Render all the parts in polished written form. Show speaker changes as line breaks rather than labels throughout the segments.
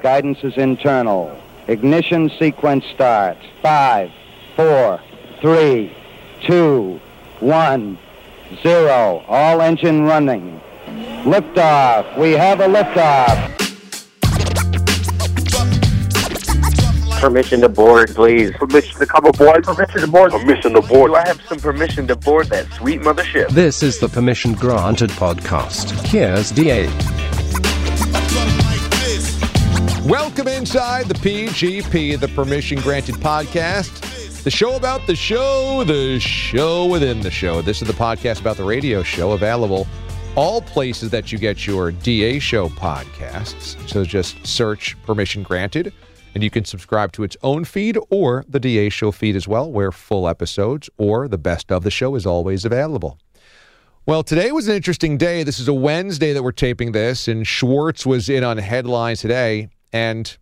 Guidance is internal. Ignition sequence starts. 5, 4, 3, 2, 1, 0. All engine running. Liftoff. We have a liftoff.
Permission to board, please.
Permission to come aboard. Permission to board.
Permission to board.
Do I have some permission to board that sweet mothership?
This is the Permission Granted podcast. Here's DA.
Welcome inside the PGP, the Permission Granted podcast. The show about the show within the show. This is the podcast about the radio show, available all places that you get your DA show podcasts. So just search Permission Granted, and you can subscribe to its own feed or the DA show feed as well, where full episodes or the best of the show is always available. Well, today was an interesting day. This is a Wednesday that we're taping this, and Schwartz was in on headlines today. And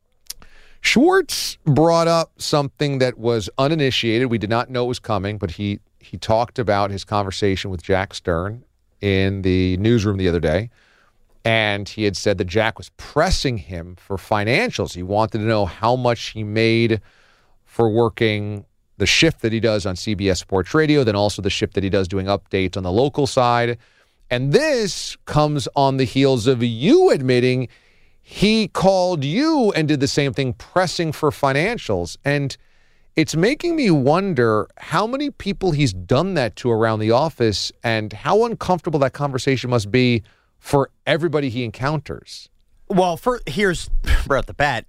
Schwartz brought up something that was uninitiated. We did not know it was coming, but he talked about his conversation with Jack Stern in the newsroom the other day. And he had said that Jack was pressing him for financials. He wanted to know how much he made for working the shift that he does on CBS Sports Radio, then also the shift that he does doing updates on the local side. And this comes on the heels of you admitting he called you and did the same thing, pressing for financials. And it's making me wonder how many people he's done that to around the office and how uncomfortable that conversation must be for everybody he encounters.
Well, here's right off the bat.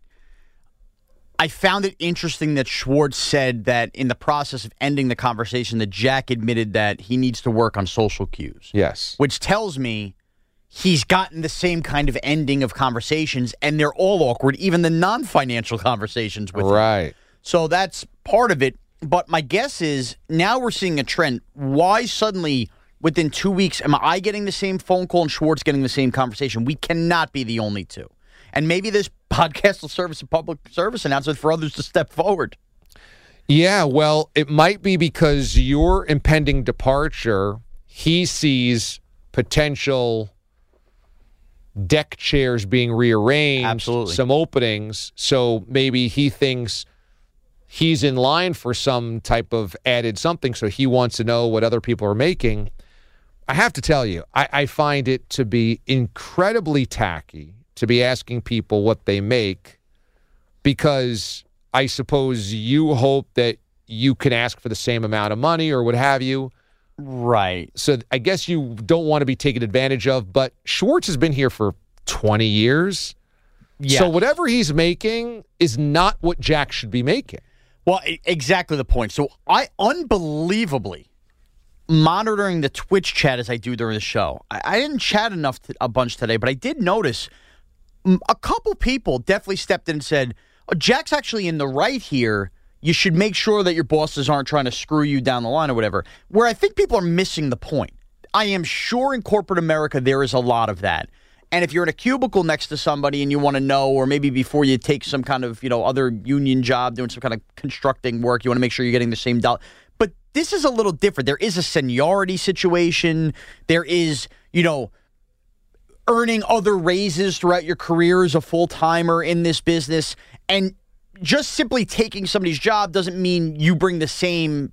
I found it interesting that Schwartz said that in the process of ending the conversation that Jack admitted that he needs to work on social cues.
Yes.
Which tells me he's gotten the same kind of ending of conversations, and they're all awkward, even the non-financial conversations with him.
Right.
So that's part of it. But my guess is now we're seeing a trend. Why suddenly, within 2 weeks, am I getting the same phone call and Schwartz getting the same conversation? We cannot be the only two. And maybe this podcast will serve as a public service announcement for others to step forward.
Yeah, well, it might be because your impending departure, he sees potential deck chairs being rearranged,
absolutely,
some openings, so maybe he thinks he's in line for some type of added something, so he wants to know what other people are making. I have to tell you, I find it to be incredibly tacky to be asking people what they make, because I suppose you hope that you can ask for the same amount of money or what have you.
Right.
So I guess you don't want to be taken advantage of, but Schwartz has been here for 20 years.
Yes.
So whatever he's making is not what Jack should be making.
Well, exactly the point. So I unbelievably monitoring the Twitch chat as I do during the show. I didn't chat a bunch today, but I did notice a couple people definitely stepped in and said, oh, Jack's actually in the right here. You should make sure that your bosses aren't trying to screw you down the line or whatever, where I think people are missing the point. I am sure in corporate America there is a lot of that. And if you're in a cubicle next to somebody and you want to know, or maybe before you take some kind of, other union job, doing some kind of constructing work, you want to make sure you're getting the same dollar. But this is a little different. There is a seniority situation. There is, earning other raises throughout your career as a full-timer in this business. And just simply taking somebody's job doesn't mean you bring the same,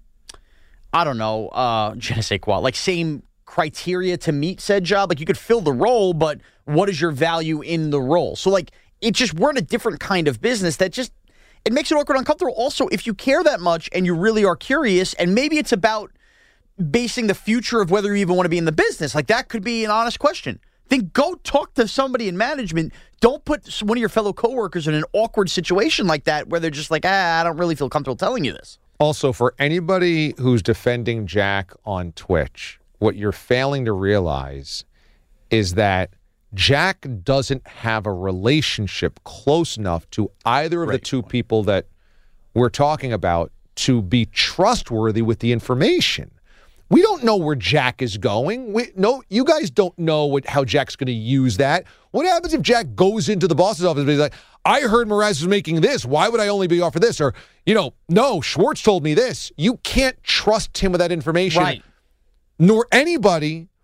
je ne sais quoi, like same criteria to meet said job. Like you could fill the role, but what is your value in the role? So we're in a different kind of business that just, it makes it awkward and uncomfortable. Also, if you care that much and you really are curious, and maybe it's about basing the future of whether you even want to be in the business, like that could be an honest question. Then go talk to somebody in management. Don't put one of your fellow coworkers in an awkward situation like that where they're just like, I don't really feel comfortable telling you this.
Also, for anybody who's defending Jack on Twitch, what you're failing to realize is that Jack doesn't have a relationship close enough to either of the two people that we're talking about to be trustworthy with the information. We don't know where Jack is going. You guys don't know how Jack's going to use that. What happens if Jack goes into the boss's office and he's like, I heard Mraz was making this. Why would I only be offered this? Or, no, Schwartz told me this. You can't trust him with that information.
Right.
Nor anybody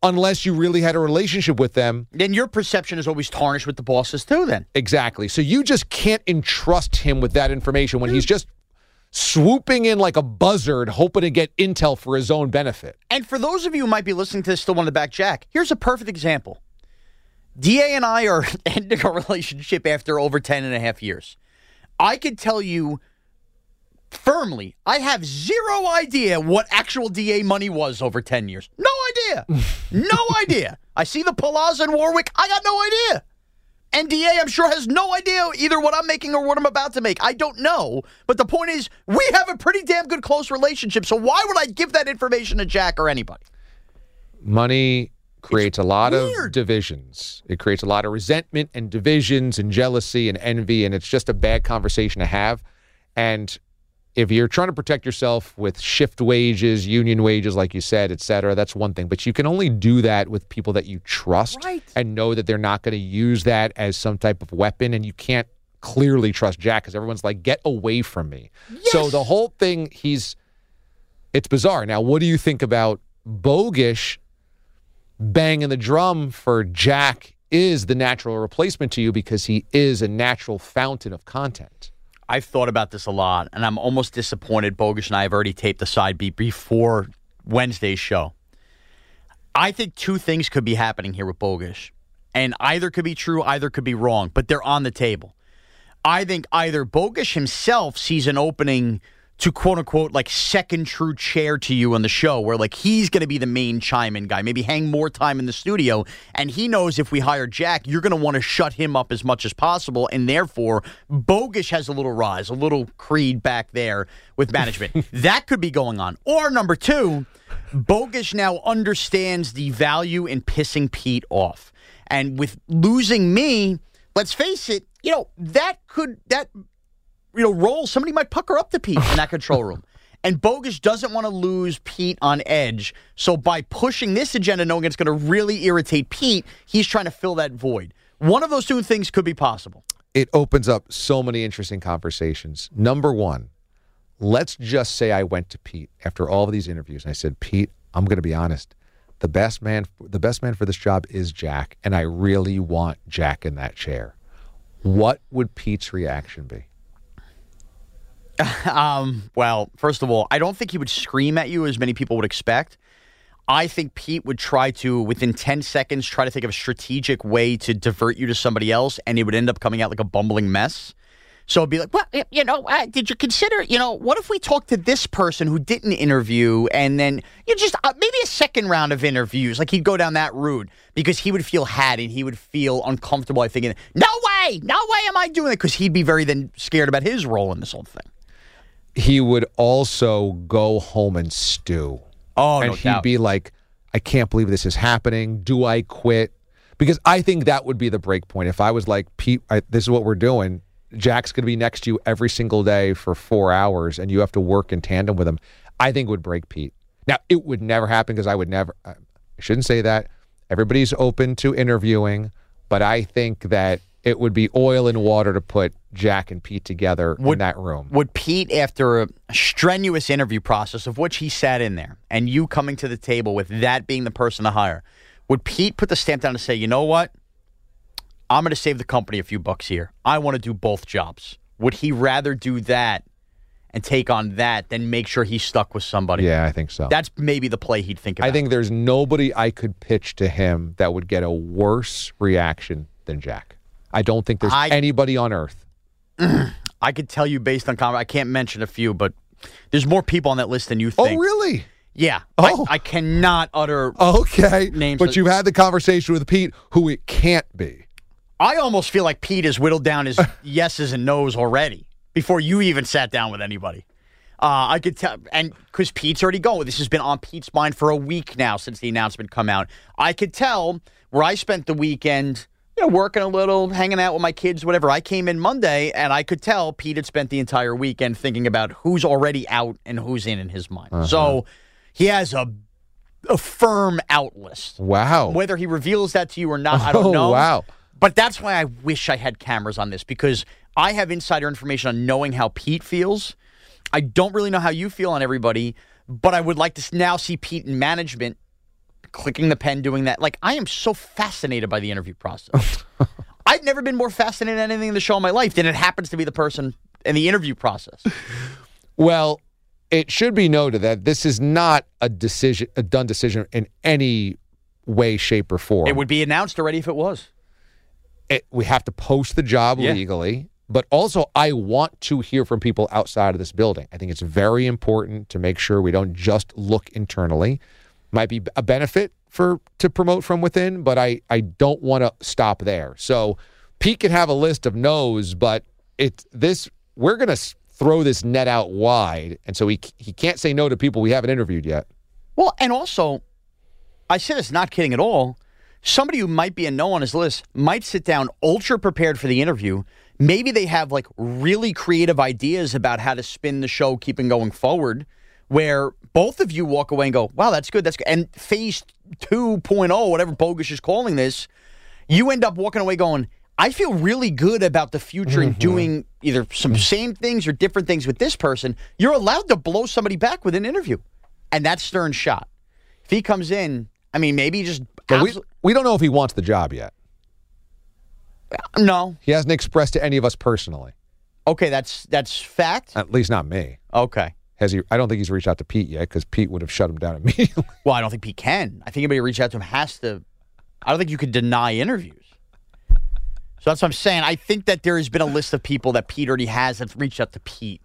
unless you really had a relationship with them.
Then your perception is always tarnished with the bosses too, then.
Exactly. So you just can't entrust him with that information when he's just swooping in like a buzzard, hoping to get intel for his own benefit.
And for those of you who might be listening to this still want to back Jack, here's a perfect example. DA and I are ending a relationship after over 10 and a half years. I could tell you firmly, I have zero idea what actual DA money was over 10 years. No idea. No idea. I see the Palazzo in Warwick. I got no idea. And DA, I'm sure, has no idea either what I'm making or what I'm about to make. I don't know. But the point is, we have a pretty damn good close relationship. So why would I give that information to Jack or anybody?
Money creates a lot
weird.
of divisions. It creates a lot of resentment and divisions and jealousy and envy, and it's just a bad conversation to have. And if you're trying to protect yourself with shift wages, union wages, like you said, et cetera, that's one thing. But you can only do that with people that you trust and know that they're not going to use that as some type of weapon. And you can't clearly trust Jack because everyone's like, get away from me. Yes. So the whole thing, it's bizarre. Now, what do you think about Bogish banging the drum for Jack is the natural replacement to you because he is a natural fountain of content?
I've thought about this a lot, and I'm almost disappointed Bogish and I have already taped the side beat before Wednesday's show. I think two things could be happening here with Bogish, and either could be true, either could be wrong, but they're on the table. I think either Bogish himself sees an opening to quote-unquote like second true chair to you on the show where like he's going to be the main chime-in guy, maybe hang more time in the studio, and he knows if we hire Jack, you're going to want to shut him up as much as possible, and therefore Bogish has a little rise, a little creed back there with management. That could be going on. Or number two, Bogish now understands the value in pissing Pete off. And with losing me, let's face it, role, somebody might pucker up to Pete in that control room. And Bogish doesn't want to lose Pete on edge. So by pushing this agenda, knowing it's going to really irritate Pete, he's trying to fill that void. One of those two things could be possible.
It opens up so many interesting conversations. Number one, let's just say I went to Pete after all of these interviews and I said, Pete, I'm going to be honest. The best man for this job is Jack, and I really want Jack in that chair. What would Pete's reaction be?
Well, first of all, I don't think he would scream at you as many people would expect. I think Pete would try to, within 10 seconds, try to think of a strategic way to divert you to somebody else, and it would end up coming out like a bumbling mess. So it'd be like, well, did you consider, what if we talked to this person who didn't interview, and then just maybe a second round of interviews? Like he'd go down that route because he would feel had and he would feel uncomfortable. I think, no way am I doing it, because he'd be very then scared about his role in this whole thing.
He would also go home and stew.
Oh,
and
no
he'd
doubt.
be like, I can't believe this is happening. Do I quit? Because I think that would be the break point. If I was like, Pete, this is what we're doing. Jack's going to be next to you every single day for 4 hours, and you have to work in tandem with him. I think it would break Pete. Now, it would never happen because I shouldn't say that. Everybody's open to interviewing, but I think that it would be oil and water to put Jack and Pete together in that room.
Would Pete, after a strenuous interview process of which he sat in there, and you coming to the table with that being the person to hire, would Pete put the stamp down and say, you know what? I'm going to save the company a few bucks here. I want to do both jobs. Would he rather do that and take on that than make sure he's stuck with somebody?
Yeah, I think so.
That's maybe the play he'd think about.
I think there's nobody I could pitch to him that would get a worse reaction than Jack. I don't think there's anybody on earth.
I could tell you based on comment. I can't mention a few, but there's more people on that list than you think.
Oh, really?
Yeah.
Oh.
I cannot utter names.
But you've had the conversation with Pete, who it can't be.
I almost feel like Pete has whittled down his yeses and nos already before you even sat down with anybody. I could tell, and because Pete's already going. This has been on Pete's mind for a week now since the announcement come out. I could tell where I spent the weekend, working a little, hanging out with my kids, whatever. I came in Monday, and I could tell Pete had spent the entire weekend thinking about who's already out and who's in his mind. Uh-huh. So he has a firm out list.
Wow.
Whether he reveals that to you or not, I don't know.
Wow.
But that's why I wish I had cameras on this, because I have insider information on knowing how Pete feels. I don't really know how you feel on everybody, but I would like to now see Pete in management clicking the pen, doing that. Like, I am so fascinated by the interview process. I've never been more fascinated at anything in the show in my life than it happens to be the person in the interview process.
Well, it should be noted that this is not a done decision in any way, shape, or form.
It would be announced already if it was.
We have to post the job legally, but also I want to hear from people outside of this building. I think it's very important to make sure we don't just look internally. Might be a benefit to promote from within, but I don't want to stop there. So Pete can have a list of no's, but we're going to throw this net out wide, and so he can't say no to people we haven't interviewed yet.
Well, and also, I said it's not kidding at all. Somebody who might be a no on his list might sit down ultra prepared for the interview. Maybe they have like really creative ideas about how to spin the show, keeping going forward, where both of you walk away and go, wow, that's good, that's good. And phase 2.0, whatever Bogus is calling this, you end up walking away going, I feel really good about the future and doing either some same things or different things with this person. You're allowed to blow somebody back with an interview. And that's Stern's shot. If he comes in, I mean, maybe just...
We don't know if he wants the job yet.
No.
He hasn't expressed to any of us personally.
Okay, that's fact?
At least not me.
Okay.
Has he? I don't think he's reached out to Pete yet because Pete would have shut him down immediately.
Well, I don't think Pete can. I think anybody who reaches out to him has to... I don't think you could deny interviews. So that's what I'm saying. I think that there has been a list of people that Pete already has that's reached out to Pete.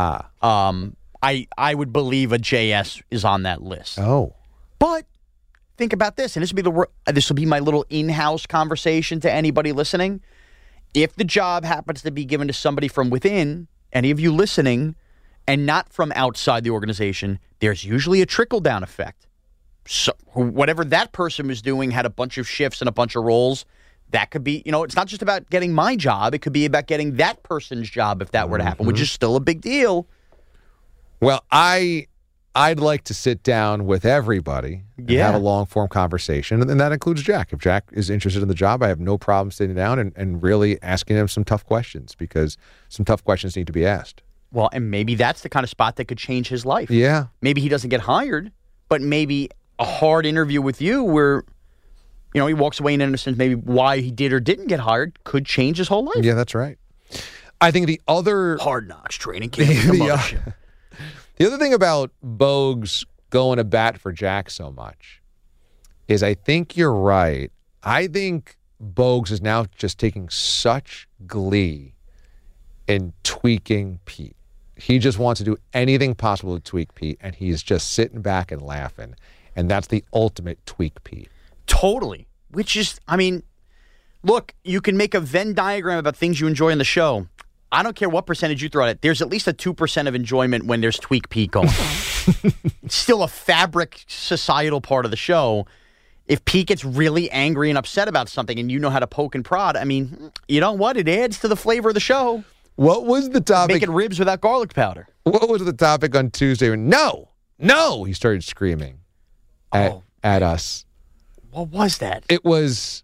I would believe a JS is on that list.
Oh.
But think about this, and this will be my little in-house conversation to anybody listening. If the job happens to be given to somebody from within, any of you listening, and not from outside the organization, there's usually a trickle-down effect. So whatever that person was doing had a bunch of shifts and a bunch of roles. That could be, it's not just about getting my job. It could be about getting that person's job if that were to happen, which is still a big deal.
Well, I'd like to sit down with everybody and have a long-form conversation, and that includes Jack. If Jack is interested in the job, I have no problem sitting down and really asking him some tough questions because some tough questions need to be asked.
Well, and maybe that's the kind of spot that could change his life.
Yeah.
Maybe he doesn't get hired, but maybe a hard interview with you where, he walks away and understands maybe why he did or didn't get hired could change his whole life.
Yeah, that's right. I think the other...
Hard Knocks training camp. The
other thing about Bogues going to bat for Jack so much is I think you're right. I think Bogues is now just taking such glee in tweaking Pete. He just wants to do anything possible to tweak Pete, and he's just sitting back and laughing. And that's the ultimate tweak Pete.
Totally. Which is, look, you can make a Venn diagram about things you enjoy in the show. I don't care what percentage you throw at it. There's at least a 2% of enjoyment when there's Tweak Pete going on. It's still a fabric societal part of the show. If Pete gets really angry and upset about something and you know how to poke and prod, you know what? It adds to the flavor of the show.
What was the topic?
Making ribs without garlic powder.
What was the topic on Tuesday? No, he started screaming at us.
What was that?
It was...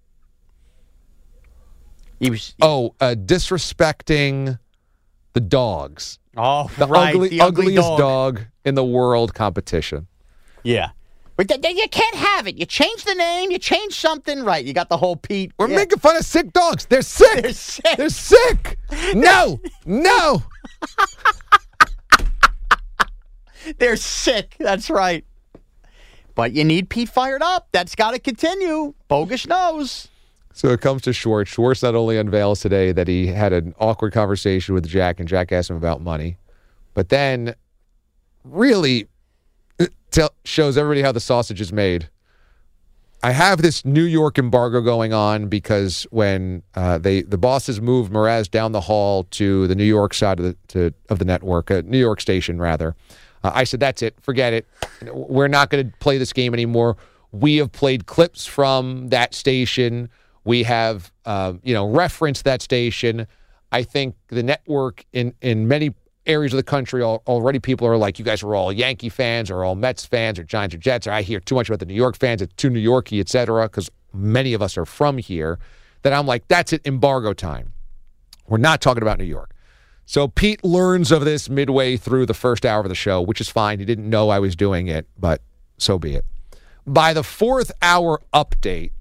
disrespecting the dogs.
Oh,
the
right.
The ugliest dog in the world competition.
Yeah. But you can't have it. You change the name, you change something. Right, you got the whole Pete.
We're making fun of sick dogs. They're sick. They're sick. No.
They're sick. That's right. But you need Pete fired up. That's got to continue. Bogus knows.
So it comes to Schwartz. Schwartz not only unveils today that he had an awkward conversation with Jack, and Jack asked him about money, but then really shows everybody how the sausage is made. I have this New York embargo going on because when the bosses moved Mraz down the hall to the New York side of the network, New York station rather, I said, that's it. Forget it. We're not going to play this game anymore. We have played clips from that station. We have, referenced that station. I think the network in many areas of the country already people are like, you guys are all Yankee fans or all Mets fans or Giants or Jets, or I hear too much about the New York fans. It's too New York-y, et cetera, because many of us are from here. That I'm like, that's it, embargo time. We're not talking about New York. So Pete learns of this midway through the first hour of the show, which is fine. He didn't know I was doing it, but so be it. By the 4th hour update,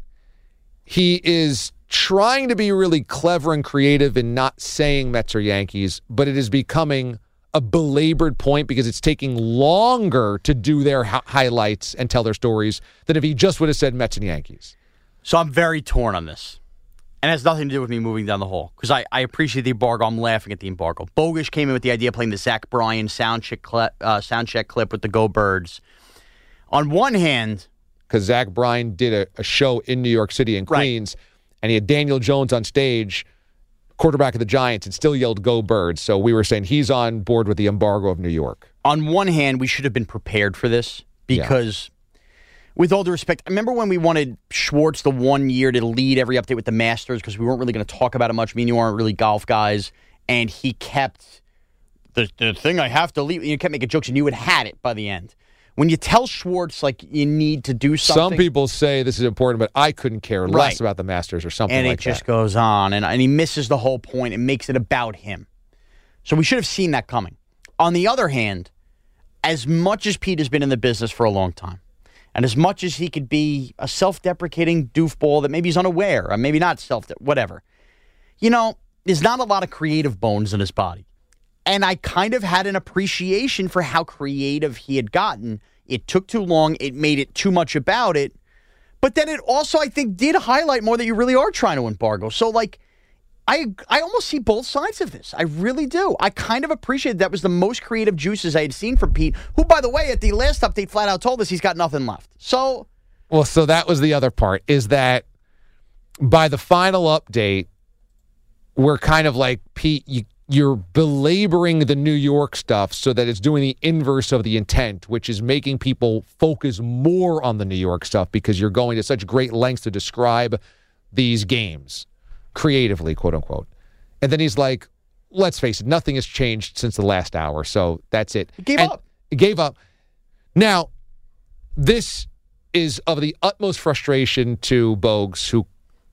he is trying to be really clever and creative in not saying Mets or Yankees, but it is becoming a belabored point because it's taking longer to do their highlights and tell their stories than if he just would have said Mets and Yankees.
So I'm very torn on this. And it has nothing to do with me moving down the hole because I appreciate the embargo. I'm laughing at the embargo. Bogish came in with the idea of playing the Zach Bryan sound check clip with the Go Birds. On one hand,
because Zach Bryan did a show in New York City in Queens, and he had Daniel Jones on stage, quarterback of the Giants, and still yelled "Go Birds." So we were saying he's on board with the embargo of New York.
On one hand, we should have been prepared for this because, with all due respect, I remember when we wanted Schwartz the 1 year to lead every update with the Masters because we weren't really going to talk about it much. Me and you aren't really golf guys, and he kept the thing I have to lead. You kept making jokes, and you had it by the end. When you tell Schwartz, like, you need to do something.
Some people say this is important, but I couldn't care less about the Masters or something like that.
And it just goes on, and he misses the whole point and makes it about him. So we should have seen that coming. On the other hand, as much as Pete has been in the business for a long time, and as much as he could be a self-deprecating doofball that maybe he's unaware, or maybe not whatever, there's not a lot of creative bones in his body. And I kind of had an appreciation for how creative he had gotten. It took too long. It made it too much about it. But then it also, I think, did highlight more that you really are trying to embargo. So, I almost see both sides of this. I really do. I kind of appreciate that was the most creative juices I had seen from Pete, who, by the way, at the last update flat out told us he's got nothing left. So
that was the other part, is that by the final update, we're kind of like, Pete, you're belaboring the New York stuff so that it's doing the inverse of the intent, which is making people focus more on the New York stuff because you're going to such great lengths to describe these games creatively, quote unquote. And then he's like, let's face it, nothing has changed since the last hour, so that's it.
He
gave up. Now, this is of the utmost frustration to Bogues, who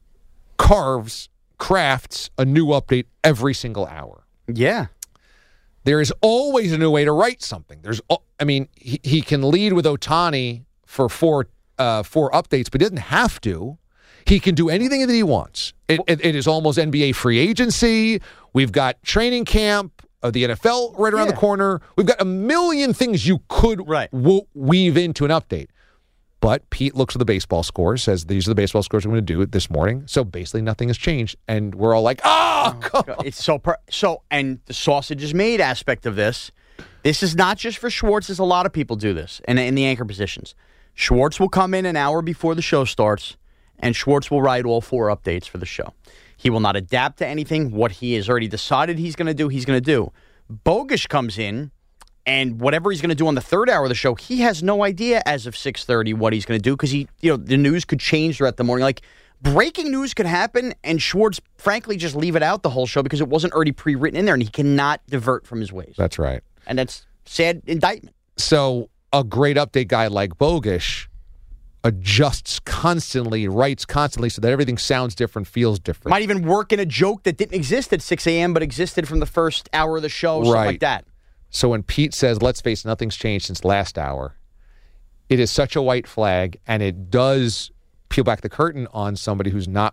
crafts a new update every single hour.
Yeah.
There is always a new way to write something. He can lead with Ohtani for four updates, but he doesn't have to. He can do anything that he wants. It is almost NBA free agency. We've got training camp of the NFL right around the corner. We've got a million things you could weave into an update. But Pete looks at the baseball scores, says these are the baseball scores I'm going to do it this morning. So basically nothing has changed. And we're all like, it's
so and the sausage is made aspect of this. This is not just for Schwartz. There's a lot of people do this in the anchor positions. Schwartz will come in an hour before the show starts, and Schwartz will write all 4 updates for the show. He will not adapt to anything. What he has already decided he's going to do, he's going to do. Bogish comes in, and whatever he's going to do on the 3rd hour of the show, he has no idea as of 6:30 what he's going to do because the news could change throughout the morning. Like, breaking news could happen, and Schwartz, frankly, just leave it out the whole show because it wasn't already pre-written in there, and he cannot divert from his ways.
That's right.
And that's sad indictment.
So a great update guy like Bogish adjusts constantly, writes constantly so that everything sounds different, feels different.
Might even work in a joke that didn't exist at 6 a.m. but existed from the first hour of the show, something like that.
So when Pete says, let's face it, nothing's changed since last hour, it is such a white flag, and it does peel back the curtain on somebody who is not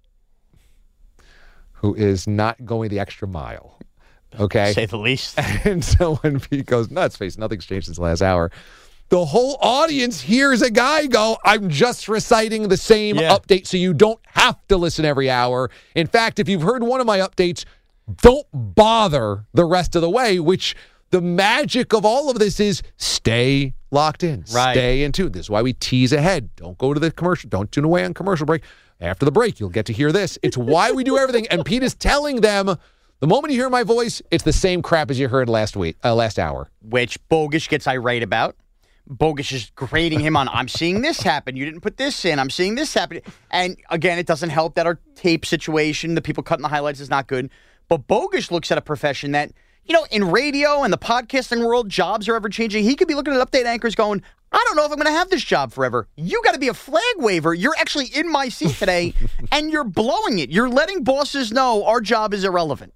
going the extra mile. Okay?
To say the least.
And so when Pete goes, let's face it, nothing's changed since last hour, the whole audience hears a guy go, I'm just reciting the same update, so you don't have to listen every hour. In fact, if you've heard one of my updates, don't bother the rest of the way, which the magic of all of this is stay locked in.
Right.
Stay in tune. This is why we tease ahead. Don't go to the commercial. Don't tune away on commercial break. After the break, you'll get to hear this. It's why we do everything. And Pete is telling them, the moment you hear my voice, it's the same crap as you heard last hour.
Which Bogish gets irate about. Bogish is grading him on, I'm seeing this happen. You didn't put this in. I'm seeing this happen. And again, it doesn't help that our tape situation, the people cutting the highlights, is not good. But Bogish looks at a profession that, in radio and the podcasting world, jobs are ever changing. He could be looking at update anchors going, I don't know if I'm going to have this job forever. You got to be a flag waver. You're actually in my seat today, and you're blowing it. You're letting bosses know our job is irrelevant.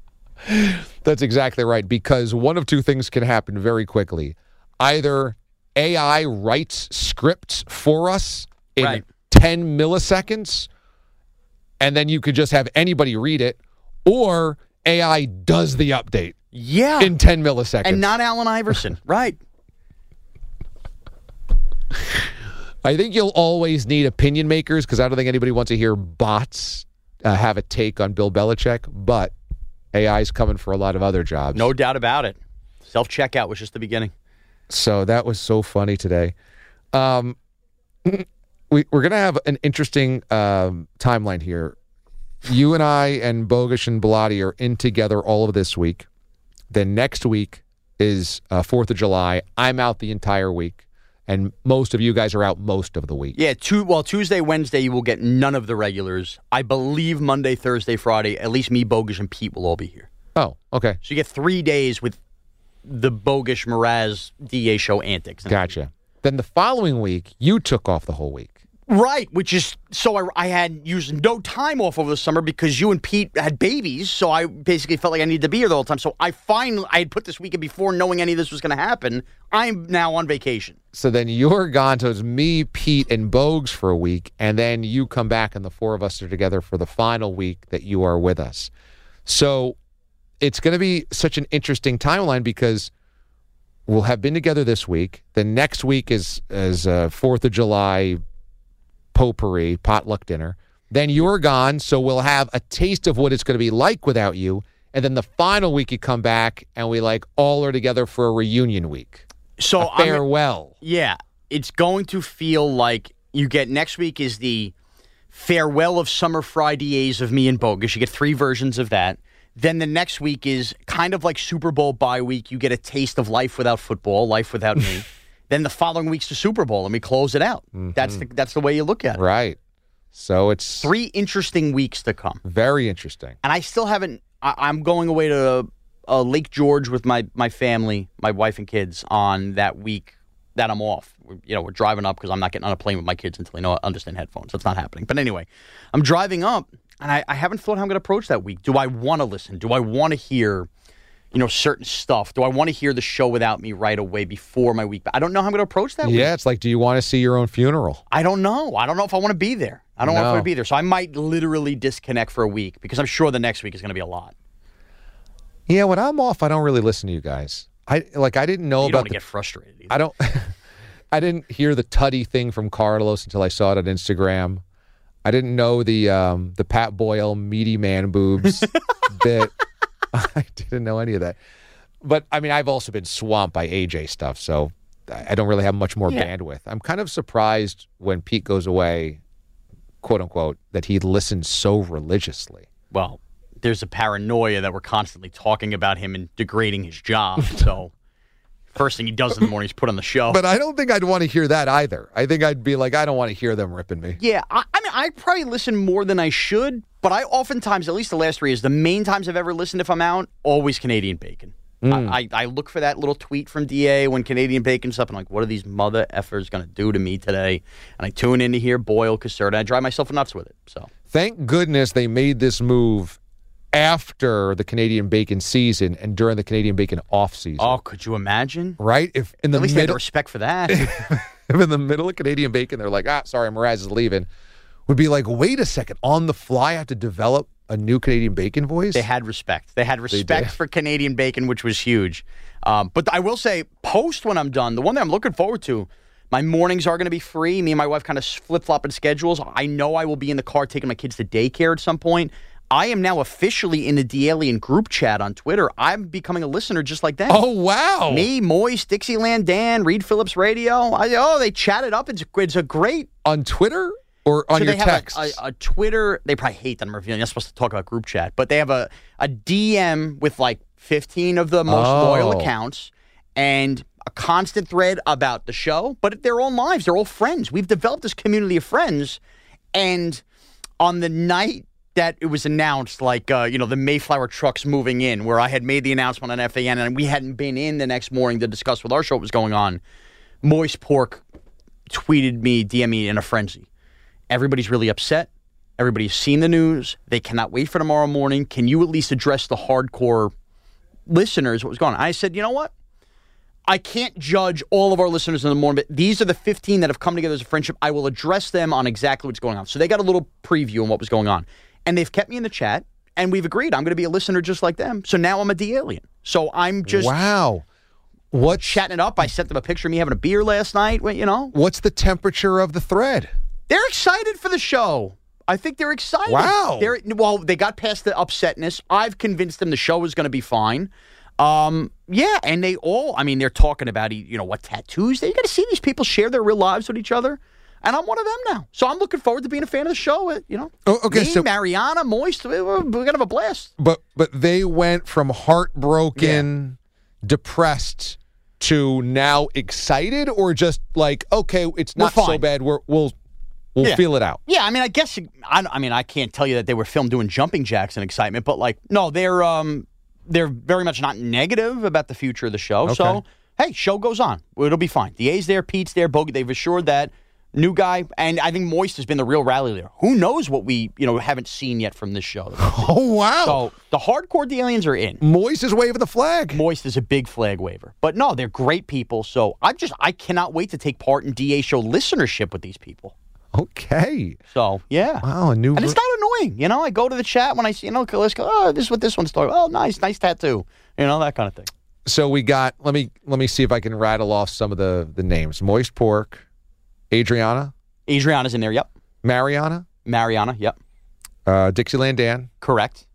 That's exactly right, because one of two things can happen very quickly. Either AI writes scripts for us in
Right.
10 milliseconds, and then you could just have anybody read it, or AI does the update
Yeah.
in 10 milliseconds.
And not Allen Iverson. Right.
I think you'll always need opinion makers because I don't think anybody wants to hear bots have a take on Bill Belichick, but AI is coming for a lot of other jobs.
No doubt about it. Self-checkout was just the beginning.
So that was so funny today. We're going to have an interesting timeline here. You and I and Bogusch and Bellotti are in together all of this week. Then next week is 4th of July. I'm out the entire week. And most of you guys are out most of the week.
Yeah, Tuesday, Wednesday, you will get none of the regulars. I believe Monday, Thursday, Friday, at least me, Bogusch, and Pete will all be here.
Oh, okay.
So you get 3 days with the Bogusch, Mraz, DA show antics.
Gotcha. Then the following week, you took off the whole week.
Right, which is, so I had used no time off over the summer because you and Pete had babies, so I basically felt like I needed to be here the whole time. So I had put this weekend before knowing any of this was going to happen. I'm now on vacation.
So then you're gone, so it's me, Pete, and Bogues for a week, and then you come back and the four of us are together for the final week that you are with us. So it's going to be such an interesting timeline because we'll have been together this week. The next week is 4th of July potpourri, potluck dinner. Then you're gone, so we'll have a taste of what it's going to be like without you. And then the final week you come back and we all are together for a reunion week.
So
a farewell.
Yeah, it's going to feel like you get next week is the farewell of Summer Fridays of me and Bogusch. You get 3 versions of that. Then the next week is kind of like Super Bowl bye week. You get a taste of life without football, life without me. Then the following week's the Super Bowl, and we close it out.
Mm-hmm.
That's the way you look at it.
Right. So it's
3 interesting weeks to come.
Very interesting.
And I still haven't. I'm going away to Lake George with my family, my wife and kids, on that week that I'm off. We're driving up because I'm not getting on a plane with my kids until they understand headphones. That's not happening. But anyway, I'm driving up, and I haven't thought how I'm going to approach that week. Do I want to listen? Do I want to hear certain stuff? Do I want to hear the show without me right away before my week? I don't know how I'm going to approach that week.
Yeah, it's like, do you want to see your own funeral?
I don't know. I don't know if I want to be there. I don't know if I want to be there. So I might literally disconnect for a week because I'm sure the next week is going to be a lot.
Yeah, when I'm off, I don't really listen to you guys. I didn't know
you
about
don't want to get frustrated either.
I didn't hear the Tutty thing from Carlos until I saw it on Instagram. I didn't know the Pat Boyle meaty man boobs bit. I didn't know any of that. But, I mean, I've also been swamped by AJ stuff, so I don't really have much more bandwidth. I'm kind of surprised when Pete goes away, quote unquote, that he listens so religiously.
Well, there's a paranoia that we're constantly talking about him and degrading his job. So first thing he does in the morning is put on the show.
But I don't think I'd want to hear that either. I think I'd be like, I don't want to hear them ripping me.
Yeah, I mean, I probably listen more than I should, but I oftentimes, at least the last 3 years, the main times I've ever listened if I'm out, always Canadian Bacon. I look for that little tweet from DA when Canadian Bacon's up, and I'm like, what are these mother effers going to do to me today? And I tune in to hear Boyle, Caserta, and I drive myself nuts with it. So
thank goodness they made this move after the Canadian Bacon season and during the Canadian Bacon off season.
Oh, could you imagine?
Right? If in the
At least they had the respect for that.
if in the middle of Canadian Bacon they're like, sorry, Mraz is leaving, would be like, wait a second, on the fly I have to develop a new Canadian Bacon voice?
They had respect. They had respect for Canadian Bacon, which was huge. But I will say, post when I'm done, the one that I'm looking forward to, my mornings are going to be free. Me and my wife kind of flip-flopping schedules. I know I will be in the car taking my kids to daycare at some point. I am now officially in the D-Alien group chat on Twitter. I'm becoming a listener just like that.
Oh, wow.
Me, Moist, Dixieland Dan, Reed Phillips Radio. They chat it up. It's a great...
On Twitter? Or on your text?
They have a Twitter. They probably hate that I'm revealing. You're not supposed to talk about group chat. But they have a DM with like 15 of the most loyal accounts and a constant thread about the show. But they're all lives. They're all friends. We've developed this community of friends. And on the night that it was announced, like, the Mayflower trucks moving in, where I had made the announcement on FAN and we hadn't been in the next morning to discuss with our show what was going on, Moist Pork tweeted me, DM'd me in a frenzy. Everybody's really upset. Everybody's seen the news. They cannot wait for tomorrow morning. Can you at least address the hardcore listeners what was going on? I said, you know what? I can't judge all of our listeners in the morning, but these are the 15 that have come together as a friendship. I will address them on exactly what's going on. So they got a little preview on what was going on. And they've kept me in the chat, and we've agreed I'm going to be a listener just like them. So now I'm a D-alien. So I'm just chatting it up. I sent them a picture of me having a beer last night.
What's the temperature of the thread?
They're excited for the show. I think they're excited.
Wow.
They got past the upsetness. I've convinced them the show is going to be fine. Yeah, and they all, they're talking about, what tattoos. You got to see these people share their real lives with each other. And I'm one of them now. So I'm looking forward to being a fan of the show. Me, Mariana, Moist, we're going to have a blast.
But they went from heartbroken, depressed, to now excited, or just like, okay, it's not so bad. We'll feel it out.
Yeah, I guess I can't tell you that they were filmed doing jumping jacks and excitement, but no, they're very much not negative about the future of the show.
Okay.
So hey, show goes on. It'll be fine. DA's there, Pete's there, Bogey. They've assured that new guy, and I think Moist has been the real rally leader. Who knows what we haven't seen yet from this show?
Oh wow!
So the hardcore D-aliens are in.
Moist is waving the flag.
Moist is a big flag waver, but no, they're great people. So I cannot wait to take part in DA show listenership with these people.
Okay.
So, yeah.
Wow, and it's
not annoying. I go to the chat when I see, let's go, oh, this is what this one's talking about. Oh, nice tattoo. That kind of thing.
So we got, let me see if I can rattle off some of the names. Moist Pork, Adriana.
Adriana's in there, yep.
Mariana,
yep.
Dixieland Dan.
Correct.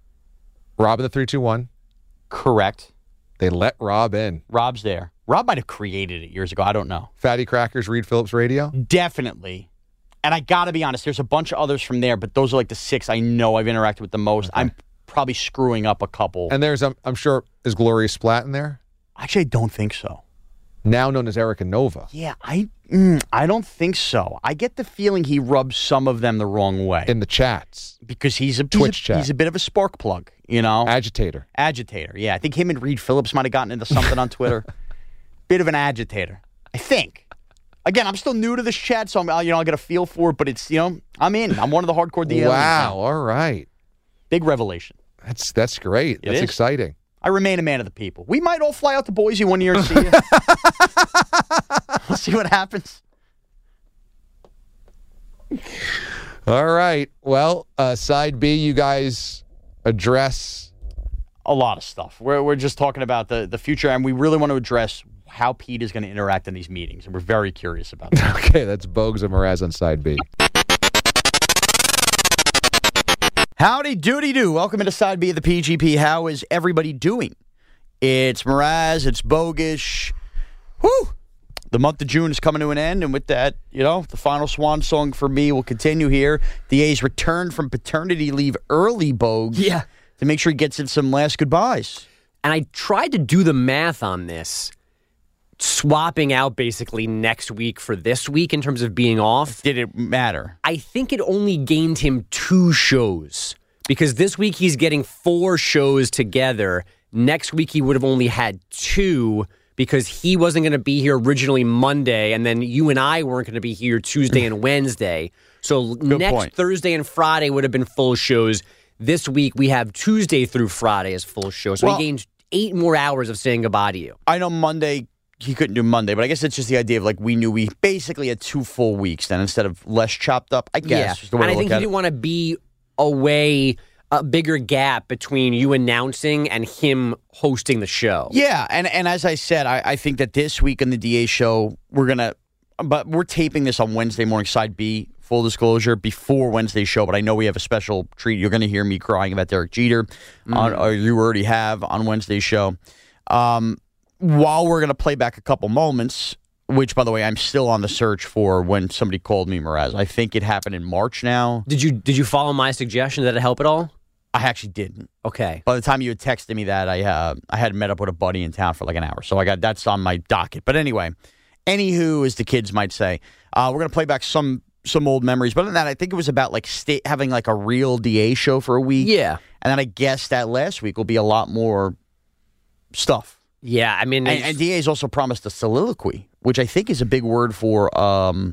Rob in the 321.
Correct.
They let Rob in.
Rob's there. Rob might have created it years ago. I don't know.
Fatty Crackers, Reed Phillips Radio.
Definitely. And I got to be honest, there's a bunch of others from there, but those are like the 6 I know I've interacted with the most. Okay. I'm probably screwing up a couple.
And there's, I'm sure, is Gloria Splat in there?
Actually, I don't think so.
Now known as Erica Nova.
Yeah, I don't think so. I get the feeling he rubs some of them the wrong way.
In the chats.
Because he's a
chat.
He's a bit of a spark plug,
Agitator,
yeah. I think him and Reed Phillips might have gotten into something on Twitter. Bit of an agitator, I think. Again, I'm still new to this chat, so I'll get a feel for it, but it's, I'm in. I'm one of the hardcore DLs.
Wow, all right.
Big revelation.
That's great. That's exciting.
I remain a man of the people. We might all fly out to Boise one year and see you. We'll see what happens.
All right. Well, side B, you guys address
a lot of stuff. We're just talking about the future, and we really want to address how Pete is going to interact in these meetings, and we're very curious about that.
Okay, that's Bogues and Mraz on side B.
Howdy doody do. Welcome into side B of the PGP. How is everybody doing? It's Mraz. It's Bogish. Whew. The month of June is coming to an end, and with that, the final swan song for me will continue here. The A's return from paternity leave early, Bogues.
Yeah.
To make sure he gets in some last goodbyes.
And I tried to do the math on this, swapping out basically next week for this week in terms of being off.
Did it matter?
I think it only gained him 2 shows because this week he's getting 4 shows together. Next week he would have only had 2 because he wasn't going to be here originally Monday, and then you and I weren't going to be here Tuesday and Wednesday. So next Thursday and Friday would have been full shows. This week we have Tuesday through Friday as full shows. So he gained 8 more hours of saying goodbye to you.
I know Monday, he couldn't do Monday, but I guess it's just the idea of we knew we basically had 2 full weeks then instead of less chopped up, I guess.
Yeah. And I think he didn't want to be away a bigger gap between you announcing and him hosting the show.
Yeah, and as I said, I think that this week on the DA show, we're taping this on Wednesday morning, side B, full disclosure, before Wednesday's show, but I know we have a special treat. You're going to hear me crying about Derek Jeter, or you already have on Wednesday's show. While we're going to play back a couple moments, which, by the way, I'm still on the search for when somebody called me Mraz. I think it happened in March now.
Did you follow my suggestion? Did it help at all?
I actually didn't.
Okay.
By the time you had texted me that, I had met up with a buddy in town for like an hour, so that's on my docket. But anyway, anywho, as the kids might say, we're going to play back some old memories. But other than that, I think it was about having a real DA show for a week.
Yeah.
And then I guess that last week will be a lot more stuff.
Yeah, I mean...
And DA's also promised a soliloquy, which I think is a big word for...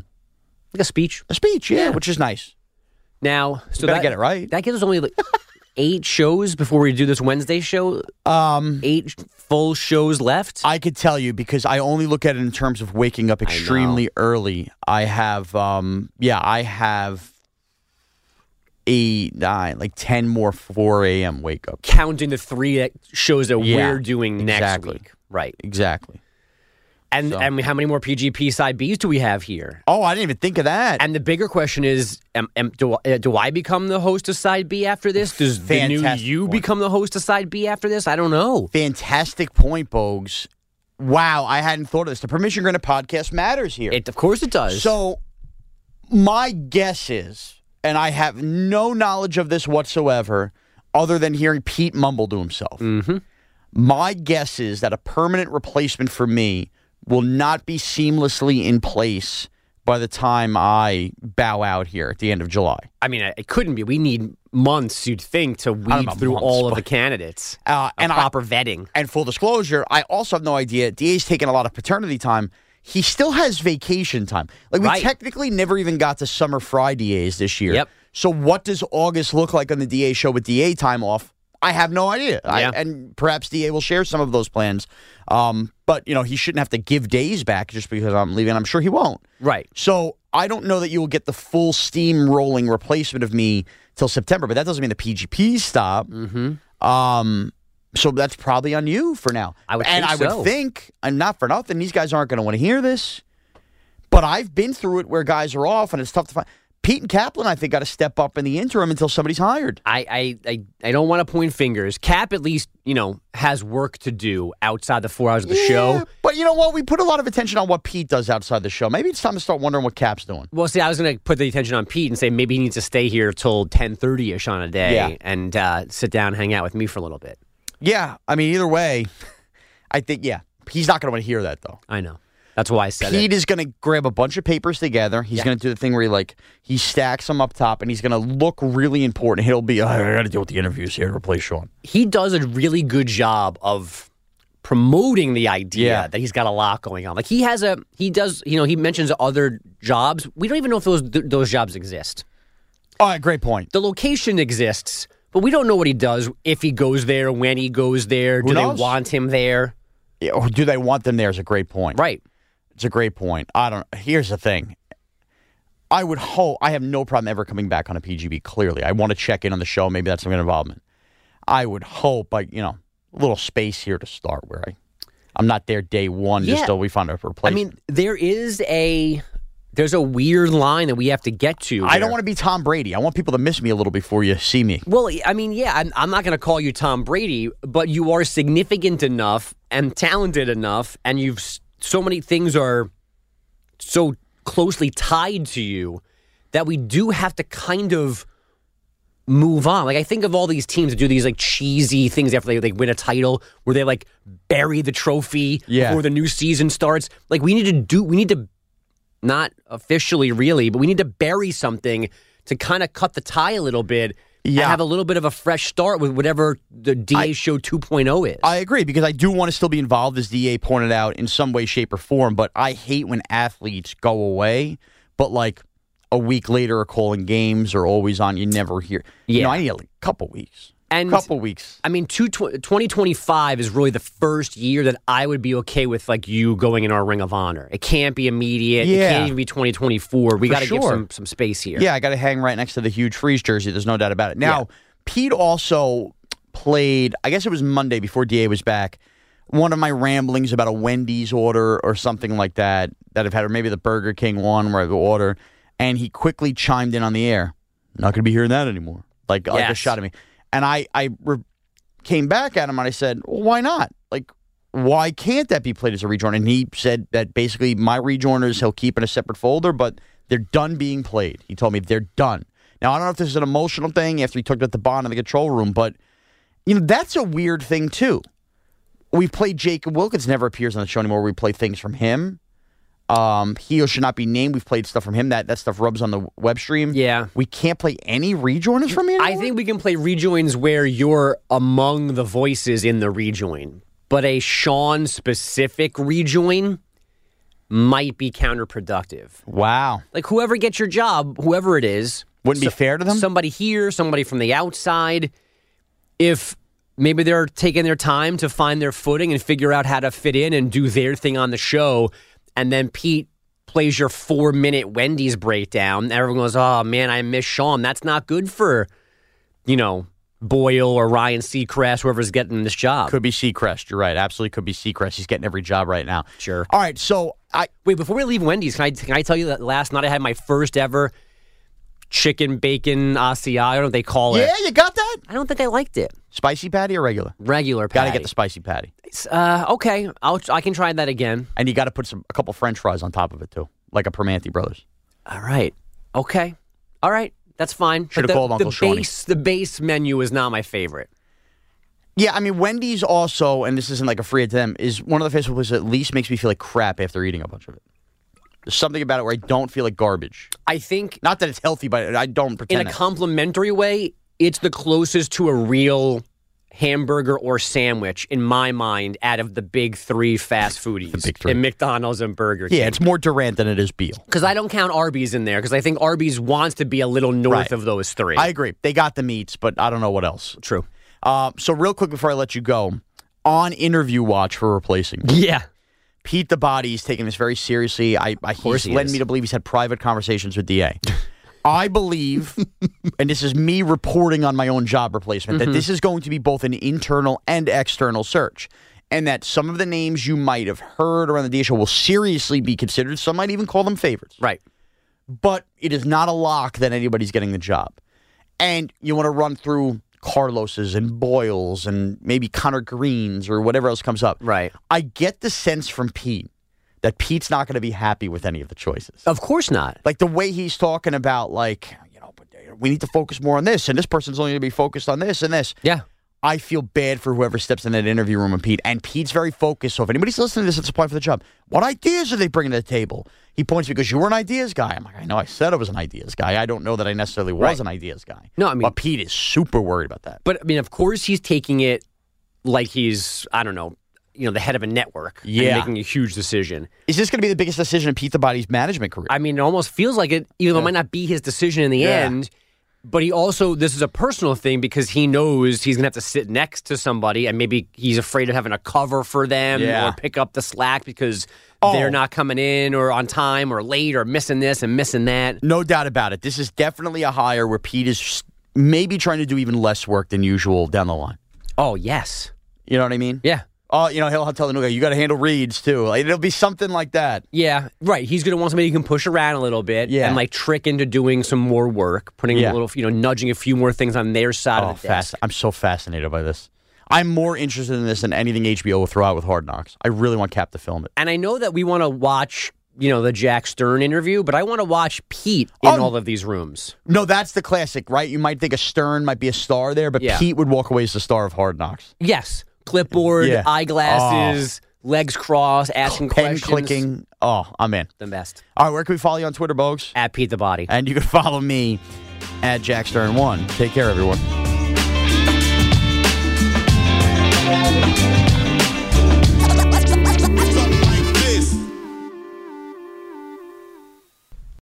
like a speech.
A speech, yeah, which is nice.
Now... So
you gotta get it right.
That gives us only... 8 shows before we do this Wednesday show? 8 full shows left?
I could tell you because I only look at it in terms of waking up extremely early. I have, I have 8, 9, like 10 more 4 a.m. wake up.
Counting the 3 shows that we're doing next week. Right.
Exactly.
And how many more PGP side Bs do we have here?
Oh, I didn't even think of that.
And the bigger question is, do I become the host of side B after this? Does the new you become the host of side B after this? I don't know.
Fantastic point, Bogues. Wow, I hadn't thought of this. The Permission Granted podcast matters here.
Of course it does.
So my guess is, and I have no knowledge of this whatsoever other than hearing Pete mumble to himself.
Mm-hmm.
My guess is that a permanent replacement for me will not be seamlessly in place by the time I bow out here at the end of July.
I mean, it couldn't be. We need months, you'd think, to weed through all of the candidates. And proper vetting. And
full disclosure, I also have no idea. DA's taken a lot of paternity time. He still has vacation time. Like, we technically never even got to Summer Fry DAs this year.
Yep.
So what does August look like on the DA show with DA time off? I have no idea.
Yeah.
And perhaps DA will share some of those plans. But, he shouldn't have to give days back just because I'm leaving. I'm sure he won't.
Right.
So I don't know that you will get the full steam rolling replacement of me till September, but that doesn't mean the PGPs stop.
Mm-hmm.
So that's probably on you for now.
I would think,
and not for nothing, these guys aren't going to want to hear this, but I've been through it where guys are off and it's tough to find. Pete and Kaplan, I think, got to step up in the interim until somebody's hired.
I don't want to point fingers. Cap at least, has work to do outside the 4 hours of the show.
But you know what? We put a lot of attention on what Pete does outside the show. Maybe it's time to start wondering what Cap's doing.
Well, see, I was going to put the attention on Pete and say maybe he needs to stay here till 10:30-ish on a day and sit down and hang out with me for a little bit.
Yeah. I mean, either way, I think, he's not going to want to hear that, though.
I know. That's why I said
Pete is going to grab a bunch of papers together. He's going to do the thing where he stacks them up top, and he's going to look really important. He'll be, I got to deal with the interviews here to replace Sean.
He does a really good job of promoting the idea that he's got a lot going on. Like he mentions other jobs. We don't even know if those jobs exist.
Oh, great point.
The location exists, but we don't know what he does, if he goes there, when he goes there. Do they want him there?
Yeah, or do they want them there is a great point.
Right.
It's a great point. Here's the thing. I would hope, I have no problem ever coming back on a PGB, clearly. I want to check in on the show. Maybe that's some kind of involvement. I would hope, a little space here to start where I'm not there day one just till we find a replacement.
I mean, there's a weird line that we have to get to.
I don't want to be Tom Brady. I want people to miss me a little before you see me.
Well, I mean, I'm not going to call you Tom Brady, but you are significant enough and talented enough, and so many things are so closely tied to you that we do have to kind of move on. Like, I think of all these teams that do these cheesy things after they win a title, where they bury the trophy before the new season starts. Like, we need to not officially really, but we need to bury something to kind of cut the tie a little bit. And have a little bit of a fresh start with whatever the DA Show 2.0 is.
I agree, because I do want to still be involved, as DA pointed out, in some way, shape, or form, but I hate when athletes go away, but a week later are calling games or always on, you never hear.
Yeah.
I need a couple weeks.
And
couple weeks.
I mean, 2025 is really the first year that I would be okay with you going in our Ring of Honor. It can't be immediate. It can't even be 2024. We got to give some space here.
Yeah, I got to hang right next to the huge Freeze jersey. There's no doubt about it. Now, Pete also played, I guess it was Monday before DA was back, one of my ramblings about a Wendy's order or something like that I've had, or maybe the Burger King one where I go order, and he quickly chimed in on the air. Not going to be hearing that anymore. Like a shot at me. And I came back at him and I said, well, why not? Why can't that be played as a rejoin? And he said that basically my rejoiners he'll keep in a separate folder, but they're done being played. He told me they're done. Now, I don't know if this is an emotional thing after he took it to Bond in the control room, but that's a weird thing, too. We've played Jacob Wilkins, never appears on the show anymore. We play things from him. He or should not be named. We've played stuff from him. That stuff rubs on the web stream.
Yeah.
We can't play any rejoiners from you anymore?
I think we can play rejoins where you're among the voices in the rejoin. But a Sean-specific rejoin might be counterproductive.
Wow.
Whoever gets your job, whoever it is.
Wouldn't be fair to them?
Somebody here, somebody from the outside. if maybe they're taking their time to find their footing and figure out how to fit in and do their thing on the show, and then Pete plays your 4-minute Wendy's breakdown, everyone goes, oh, man, I miss Sean. That's not good for, Boyle or Ryan Seacrest, whoever's getting this job.
Could be Seacrest. You're right. Absolutely could be Seacrest. He's getting every job right now.
Sure.
All right, so
Wait, before we leave Wendy's, can I tell you that last night I had my first ever chicken bacon Asiago? I don't know what they call it.
Yeah, you got that?
I don't think I liked it.
Spicy patty or regular?
Regular patty.
Got to get the spicy patty.
Okay, I can try that again.
And you got to put a couple French fries on top of it, too, like a Permanente Brothers.
All right. Okay. All right. That's fine.
Should have called Uncle Shawnee.
The base menu is not my favorite.
Yeah, I mean, Wendy's also, and this isn't like a free to them, is one of the fast food places that at least makes me feel like crap after eating a bunch of it. There's something about it where I don't feel like garbage.
I think...
Not that it's healthy, but I don't pretend
in a complimentary way, it's the closest to a real hamburger or sandwich, in my mind, out of the big three fast foodies.
The big three.
And McDonald's and Burger King.
Yeah, it's more Durant than it is Beal.
Because I don't count Arby's in there, because I think Arby's wants to be a little north of those three.
I agree. They got the meats, but I don't know what else.
True.
So real quick before I let you go, on Interview Watch for Replacing Me.
Yeah.
Pete the Body's taking this very seriously. He's led me to believe he's had private conversations with DA. I believe, and this is me reporting on my own job replacement, that this is going to be both an internal and external search. And that some of the names you might have heard around the DA show will seriously be considered. Some might even call them favorites.
Right.
But it is not a lock that anybody's getting the job. And you want to run through Carlos's and Boyle's and maybe Connor Green's or whatever else comes up.
Right.
I get the sense from Pete that Pete's not going to be happy with any of the choices.
Of course not.
Like the way he's talking about, like, but we need to focus more on this, and this person's only going to be focused on this and this.
Yeah.
I feel bad for whoever steps in that interview room with Pete, and Pete's very focused. So if anybody's listening to this that's applying for the job, what ideas are they bringing to the table? He points because you were an ideas guy. I'm like, I know I said I was an ideas guy. I don't know that I necessarily was an ideas guy.
No, I mean,
but Pete is super worried about that.
But I mean, of course, he's taking it like he's, I don't know, the head of a network.
Yeah.
And making a huge decision.
Is this going to be the biggest decision in Pete the Body's management career?
I mean, it almost feels like it, even though it might not be his decision in the end. But he also, this is a personal thing because he knows he's going to have to sit next to somebody and maybe he's afraid of having a cover for them or pick up the slack because they're not coming in or on time or late or missing this and missing that.
No doubt about it. This is definitely a hire where Pete is maybe trying to do even less work than usual down the line.
Oh, yes.
You know what I mean?
Yeah.
Oh, he'll tell the new guy, you got to handle reads, too. Like, it'll be something like that.
Yeah, right. He's going to want somebody who can push around a little bit and, trick into doing some more work, putting a little, nudging a few more things on their side of the desk.
I'm so fascinated by this. I'm more interested in this than anything HBO will throw out with Hard Knocks. I really want Cap to film it.
And I know that we want to watch, the Jack Stern interview, but I want to watch Pete in all of these rooms.
No, that's the classic, right? You might think a Stern might be a star there, but Pete would walk away as the star of Hard Knocks.
Yes. Clipboard, eyeglasses, legs crossed, asking
pen
questions.
clicking. Oh, I'm in.
The best.
All right, where can we follow you on Twitter, Bogues?
At Pete the Body.
And you can follow me at Jack Stern 1. Take care, everyone.